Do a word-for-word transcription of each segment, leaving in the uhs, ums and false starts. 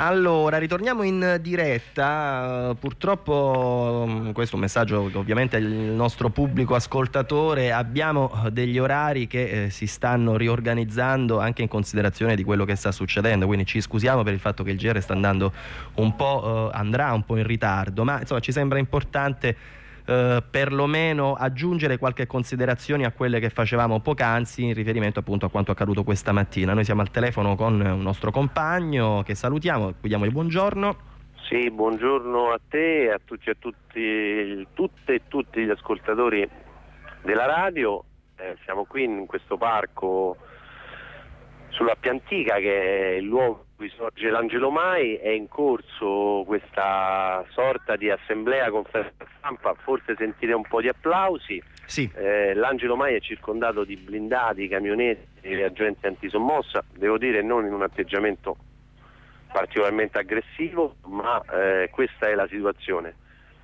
Allora, ritorniamo in diretta. Uh, purtroppo questo è un messaggio che ovviamente il nostro pubblico ascoltatore, abbiamo degli orari che eh, si stanno riorganizzando anche in considerazione di quello che sta succedendo, quindi ci scusiamo per il fatto che il G R sta andando un po', uh, andrà un po' in ritardo, ma insomma ci sembra importante Uh, perlomeno aggiungere qualche considerazione a quelle che facevamo poc'anzi in riferimento appunto a quanto accaduto questa mattina. Noi siamo al telefono con un nostro compagno che salutiamo, cui diamo il buongiorno. Sì, buongiorno a te e a tutti e tutti, tutte e tutti gli ascoltatori della radio. Eh, siamo qui in questo parco sulla Piantica, che è il luogo in cui sorge l'Angelo Mai. È in corso questa sorta di assemblea, conferenza stampa, forse sentite un po' di applausi. Sì. Eh, L'Angelo Mai è circondato di blindati, camionetti e agenti antisommossa, devo dire non in un atteggiamento particolarmente aggressivo, ma eh, questa è la situazione.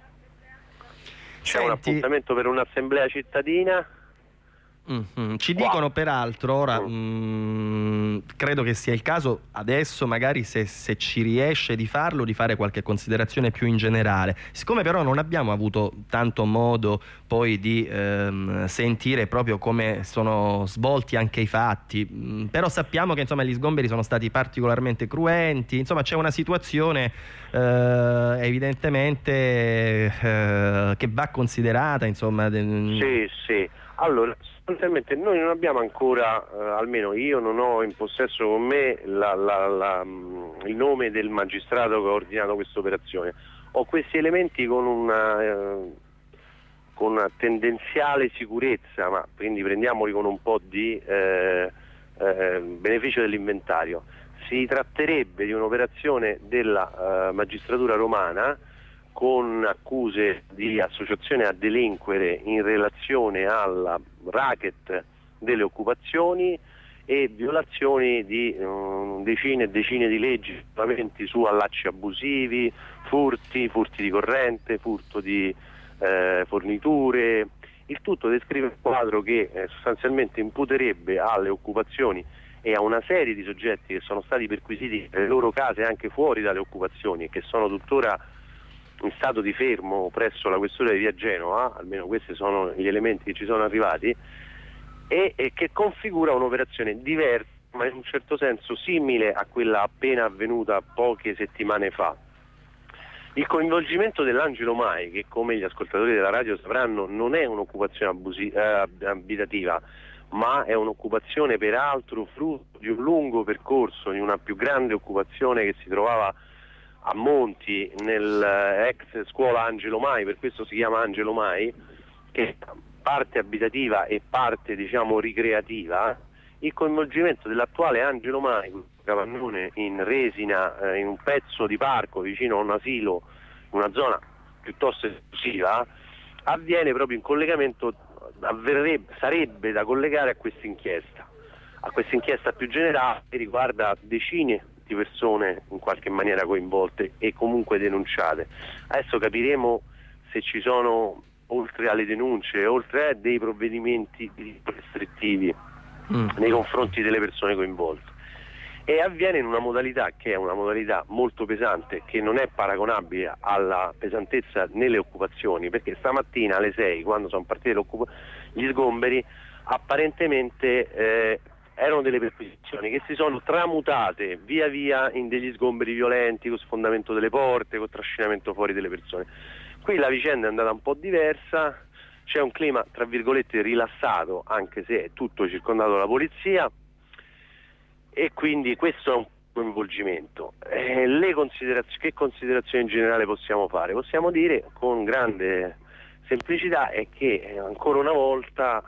C'è Senti... un appuntamento per un'assemblea cittadina. Mm-hmm. Ci dicono peraltro ora, mm, credo che sia il caso adesso magari se, se ci riesce di farlo, di fare qualche considerazione più in generale, siccome però non abbiamo avuto tanto modo poi di ehm, sentire proprio come sono svolti anche i fatti, mm, però sappiamo che insomma gli sgomberi sono stati particolarmente cruenti, insomma c'è una situazione eh, evidentemente eh, che va considerata, insomma. Sì, sì. Allora, sostanzialmente noi non abbiamo ancora, eh, almeno io non ho in possesso con me la, la, la, il nome del magistrato che ha ordinato questa operazione. Ho questi elementi con una, eh, con una tendenziale sicurezza, ma quindi prendiamoli con un po' di eh, eh, beneficio dell'inventario. Si tratterebbe di un'operazione della eh, magistratura romana con accuse di associazione a delinquere in relazione al racket delle occupazioni e violazioni di um, decine e decine di leggi, regolamenti su allacci abusivi, furti, furti di corrente, furto di eh, forniture. Il tutto descrive un quadro che eh, sostanzialmente imputerebbe alle occupazioni e a una serie di soggetti che sono stati perquisiti le loro case anche fuori dalle occupazioni e che sono tuttora in stato di fermo presso la questura di Via Genova, almeno questi sono gli elementi che ci sono arrivati, e, e che configura un'operazione diversa, ma in un certo senso simile a quella appena avvenuta poche settimane fa. Il coinvolgimento dell'Angelo Mai, che come gli ascoltatori della radio sapranno non è un'occupazione abusi- eh, abitativa, ma è un'occupazione peraltro frutto di un lungo percorso, di una più grande occupazione che si trovava a Monti nell'ex scuola Angelo Mai, per questo si chiama Angelo Mai, che è parte abitativa e parte diciamo ricreativa. Il coinvolgimento dell'attuale Angelo Mai, capannone in resina, eh, in un pezzo di parco vicino a un asilo, una zona piuttosto esclusiva, avviene proprio in collegamento, avverrebbe, sarebbe da collegare a questa inchiesta, a questa inchiesta più generale che riguarda decine di persone in qualche maniera coinvolte e comunque denunciate. Adesso capiremo se ci sono, oltre alle denunce, oltre a dei provvedimenti restrittivi mm. nei confronti delle persone coinvolte. E avviene in una modalità che è una modalità molto pesante, che non è paragonabile alla pesantezza nelle occupazioni, perché stamattina alle sei, quando sono partiti gli sgomberi, apparentemente eh, erano delle perquisizioni che si sono tramutate via via in degli sgomberi violenti, con sfondamento delle porte, con trascinamento fuori delle persone. Qui la vicenda è andata un po' diversa, c'è un clima tra virgolette rilassato, anche se è tutto circondato dalla polizia, e quindi questo è un coinvolgimento. Eh, le considerazio- che considerazioni in generale possiamo fare? Possiamo dire con grande semplicità è che eh, ancora una volta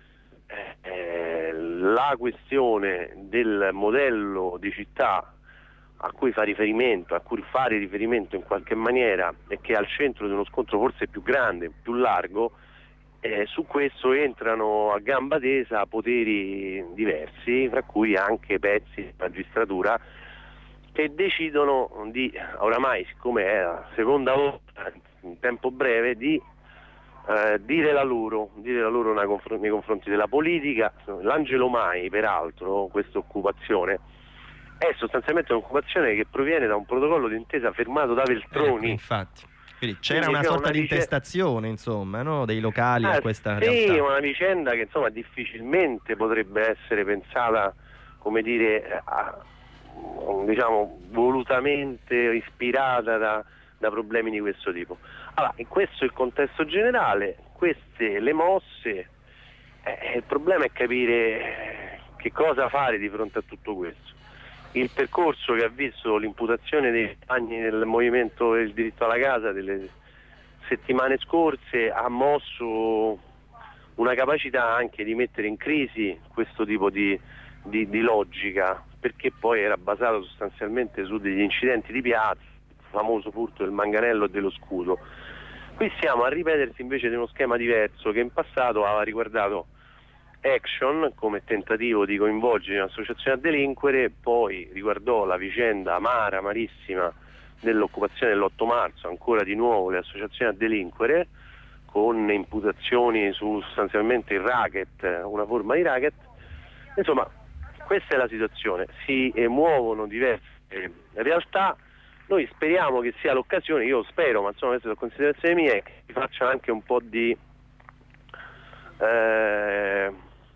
Eh, la questione del modello di città a cui fa riferimento, a cui fare riferimento in qualche maniera, e che è al centro di uno scontro forse più grande, più largo, eh, su questo entrano a gamba tesa poteri diversi, tra cui anche pezzi di magistratura che decidono di, oramai siccome è la seconda volta in tempo breve, di Eh, dire la loro, dire la loro nei, confr- nei confronti della politica. L'Angelo Mai, peraltro, questa occupazione è sostanzialmente un'occupazione che proviene da un protocollo d'intesa firmato da Veltroni. Ecco, infatti. Quindi c'era Quindi una sorta una di vice... intestazione, insomma, no? Dei locali ah, a questa sì, realtà. Sì, una vicenda che insomma difficilmente potrebbe essere pensata, come dire, a, diciamo volutamente ispirata da, da problemi di questo tipo. Allora, in questo è il contesto generale, queste le mosse, eh, il problema è capire che cosa fare di fronte a tutto questo. Il percorso che ha visto l'imputazione dei compagni del movimento del diritto alla casa delle settimane scorse ha mosso una capacità anche di mettere in crisi questo tipo di, di, di logica, perché poi era basato sostanzialmente su degli incidenti di piazza, il famoso furto del manganello e dello scudo. Qui siamo a ripetersi invece di uno schema diverso che in passato aveva riguardato Action come tentativo di coinvolgere un'associazione a delinquere, poi riguardò la vicenda amara, amarissima dell'occupazione dell'otto marzo, ancora di nuovo le associazioni a delinquere con imputazioni su sostanzialmente il racket, una forma di racket. Insomma, questa è la situazione, si eh, muovono diverse realtà, noi speriamo che sia l'occasione, io spero, ma insomma queste sono considerazioni mie, che si faccia anche un po' di eh,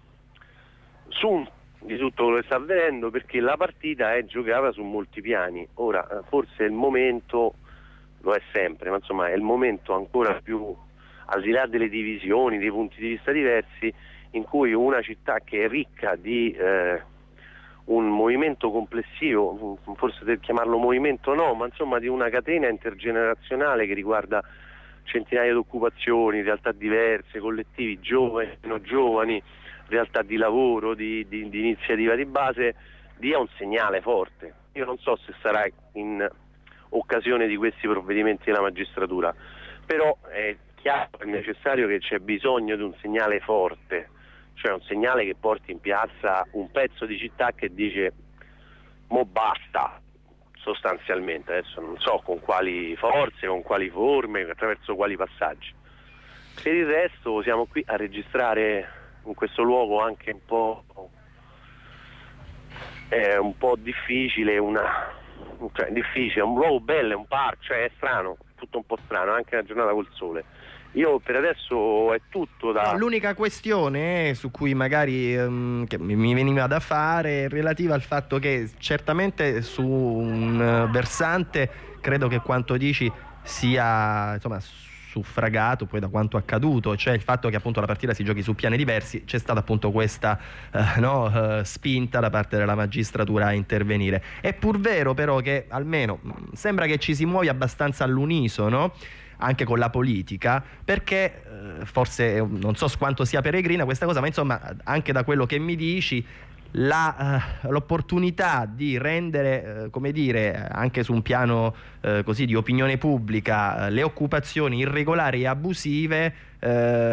su di tutto quello che sta avvenendo, perché la partita è giocata su molti piani. Ora forse è il momento, lo è sempre, ma insomma è il momento ancora più, al di là delle divisioni, dei punti di vista diversi, in cui una città che è ricca di eh, un movimento complessivo, forse per chiamarlo movimento no, ma insomma di una catena intergenerazionale che riguarda centinaia di occupazioni, realtà diverse, collettivi giovani, meno giovani, realtà di lavoro, di, di, di iniziativa di base, dia un segnale forte. Io non so se sarà in occasione di questi provvedimenti della magistratura, però è chiaro che è necessario, che c'è bisogno di un segnale forte, cioè un segnale che porti in piazza un pezzo di città che dice mo basta, sostanzialmente. Adesso non so con quali forze, con quali forme, attraverso quali passaggi. Per il resto siamo qui a registrare in questo luogo anche un po' è un po' difficile, una cioè difficile, è un luogo bello, è un parco, cioè è strano, tutto un po' strano, anche una giornata col sole. Io per adesso è tutto da... No, l'unica questione su cui magari um, che mi veniva da fare è relativa al fatto che certamente su un uh, versante credo che quanto dici sia insomma suffragato poi da quanto accaduto, cioè il fatto che appunto la partita si giochi su piani diversi. C'è stata appunto questa uh, no, uh, spinta da parte della magistratura a intervenire. È pur vero però che almeno mh, sembra che ci si muovi abbastanza all'unisono anche con la politica, perché eh, forse non so quanto sia peregrina questa cosa, ma insomma anche da quello che mi dici la, uh, l'opportunità di rendere uh, come dire anche su un piano uh, così di opinione pubblica uh, le occupazioni irregolari e abusive uh,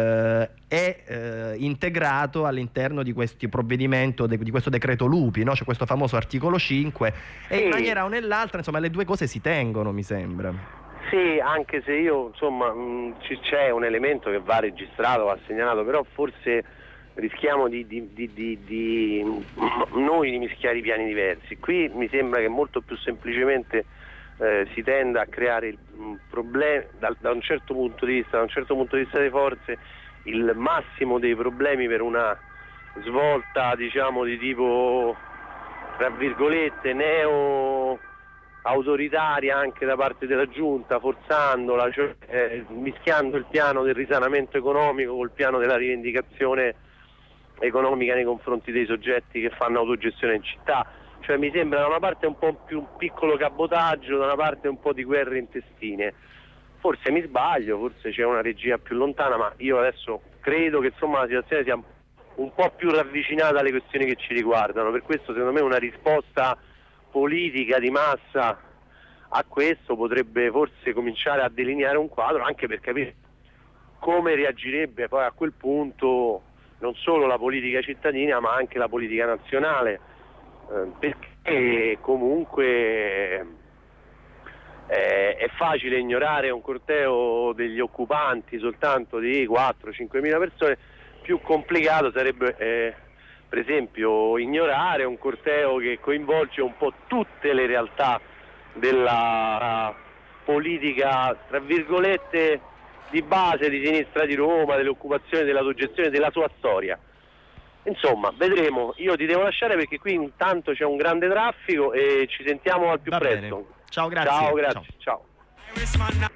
è uh, integrato all'interno di questo provvedimento, de- di questo decreto Lupi, no? C'è questo famoso articolo cinque e in maniera o nell'altra insomma le due cose si tengono, mi sembra. Sì, anche se io insomma mh, c'è un elemento che va registrato, va segnalato, però forse rischiamo di, di, di, di, di noi di mischiare i piani diversi. Qui mi sembra che molto più semplicemente eh, si tenda a creare il problema da, da un certo punto di vista, da un certo punto di vista delle forze, il massimo dei problemi per una svolta diciamo di tipo tra virgolette neo autoritaria anche da parte della giunta, forzandola, cioè eh, mischiando il piano del risanamento economico col piano della rivendicazione economica nei confronti dei soggetti che fanno autogestione in città. Cioè mi sembra da una parte un po' più un piccolo cabotaggio, da una parte un po' di guerre intestine. Forse mi sbaglio, forse c'è una regia più lontana, ma io adesso credo che insomma la situazione sia un po' più ravvicinata alle questioni che ci riguardano. Per questo secondo me una risposta politica di massa a questo potrebbe forse cominciare a delineare un quadro, anche per capire come reagirebbe poi a quel punto non solo la politica cittadina ma anche la politica nazionale, eh, perché comunque eh, è facile ignorare un corteo degli occupanti soltanto di quattro cinque mila persone, più complicato sarebbe eh, per esempio ignorare un corteo che coinvolge un po' tutte le realtà della politica, tra virgolette, di base, di sinistra di Roma, dell'occupazione, dell'autogestione, della sua storia. Insomma, vedremo. Io ti devo lasciare perché qui intanto c'è un grande traffico e ci sentiamo al più Va presto. Bene. Ciao, grazie. Ciao, grazie. Ciao. Ciao.